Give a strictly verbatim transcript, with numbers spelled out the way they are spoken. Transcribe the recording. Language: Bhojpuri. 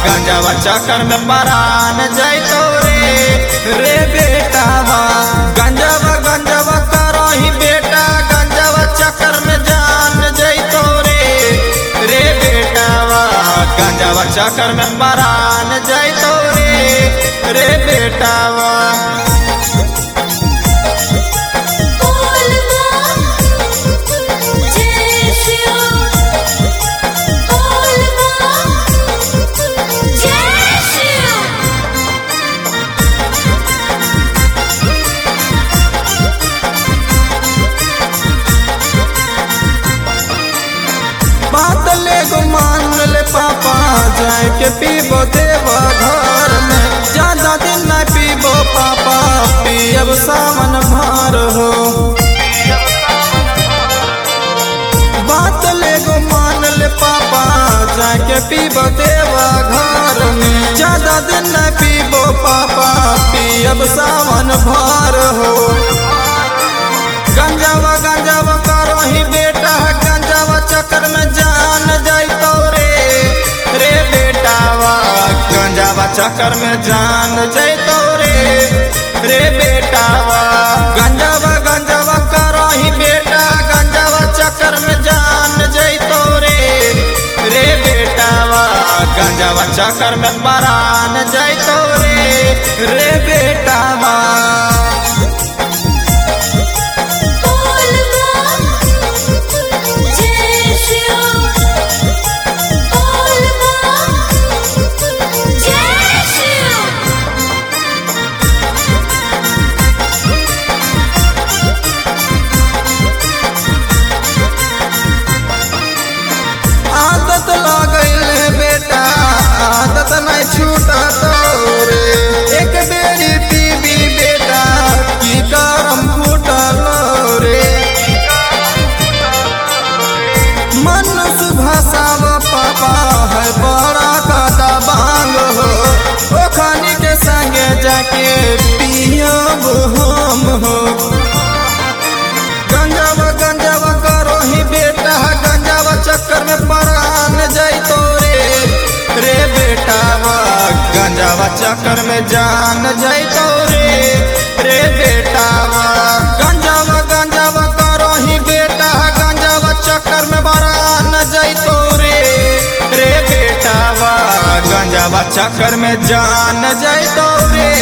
गंजावा चक्कर में परान जैतो रे रे बेटावा। गंजावा गंजावा करो ही बेटा गंजावा चक्कर में जान जैतो रे रे बेटावा। गंजावा चक्कर में परान जैतो रे रे बेटावा। बात ले गो मान ले पापा जाए के पीबो देवा घर में। ज्यादा दिन न पीबो पापा पियब सावन भार हो। बात ले गो मान ले पापा जाए के पीबो देवा घर में। ज्यादा दिन न पीबो पापा पियब सावन भार हो। गंजावा गंजावा करो ही बेटा गंजावा चक्कर में जान जैतो रे रे बेटावा। गंजावा चक्कर में जान जैतो रे रे बेटावा। गंजावा गंजावा करो ही बेटा गंजावा चक्कर में जान जैतो रे रे बेटावा। गंजावा चक्कर में परान जैतो रे रे बेटावा। आदत लागल बेटा आदत नहीं छूटा तोरे। एक बेरी पीबी बेटा की करम फूटल रे। मन सुभाषाव पापा है बड़ा का बांग हो। ओखनी के संगे जाके पियब हम हो। गंजावा गंजावा करो ही बेटा गंजावा चक्कर में परान जैतो रे रे बेटावा। गंजावा चक्कर में जान जैतो रे रे बेटावा। गंजावा गंजावा करो ही बेटा गंजावा चक्कर में परान जैतो रे रे बेटावा। गंजावा चक्कर में जान जैतो रे